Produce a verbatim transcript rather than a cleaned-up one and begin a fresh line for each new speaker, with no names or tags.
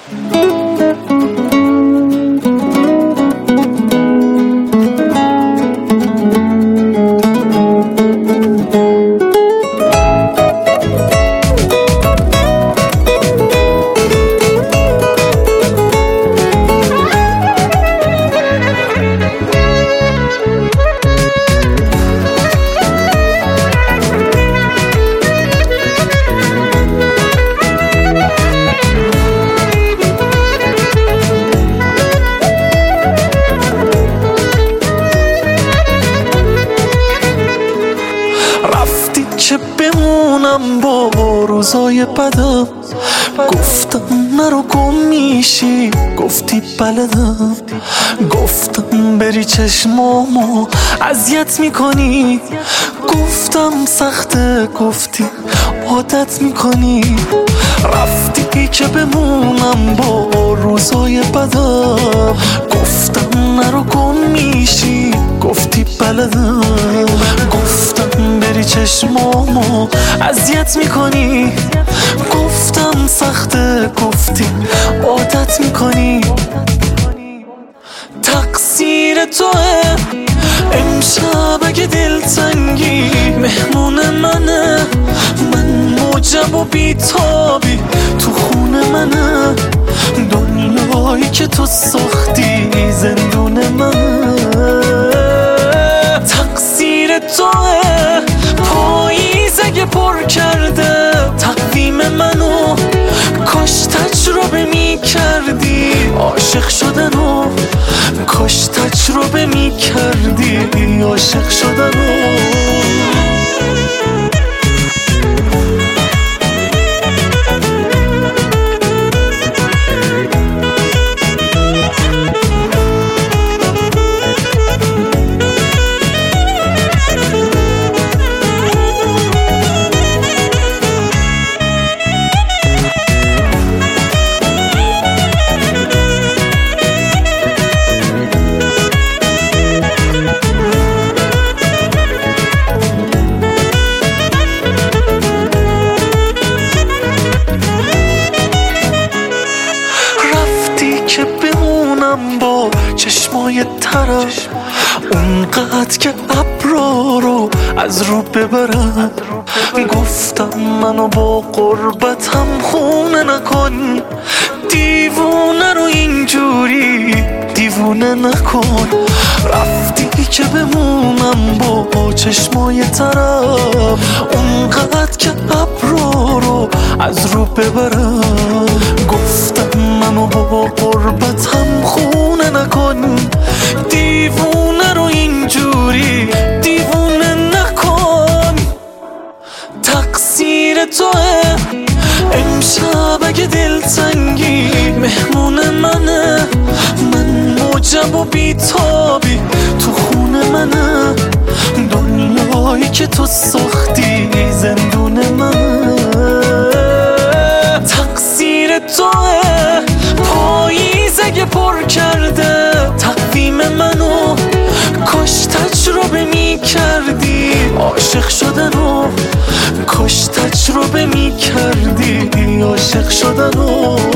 که بمونم با روزای بدم، گفتم نرو گم میشی، گفتی بلدم. گفتم بری چشمامو اذیت میکنی، گفتم سخته، گفتی عادت میکنی. رفتی که بمونم با روزای بدم، گفتم نرو گم میشی، گفتی بلدم. گفتم بری چشمامو اذیت میکنی، گفتم سخته، گفتی عادت میکنی. تقصیر توه امشب اگه دلتنگی مهمون منه، من موجب و بیتابی تو خونه منه. دنیایی که تو ساختی زندون منه. تقصیر توه پاییز اگه پر کرده تقویم منو، کاش تجربه می کردی عاشق شدنو، کاش تجربه می کردی عاشق شدنو. که بمونم با چشمای طرف، اونقدر که ابرا رو از رو ببرم. گفتم منو با قربتم خونه نکن، دیوونه رو اینجوری دیوونه نکن. رفتی که بمونم با چشمای طرف، اونقدر که ابرا رو از رو ببرم. گفتم منو با قربتم خونه نکن، دیوونه رو اینجوری دیوونه نکن. تقصیر توه امشب اگه دلتنگی مهمون منه، من موجب و بیتابی تو خونه منه. دنیایی که تو ساختی زندون منه. تقصیر توه پاییز اگه پر کرده تقویم منو، کاش تجربه می کردی عاشق شدنو، کاش تجربه می کردی عاشق شدنو.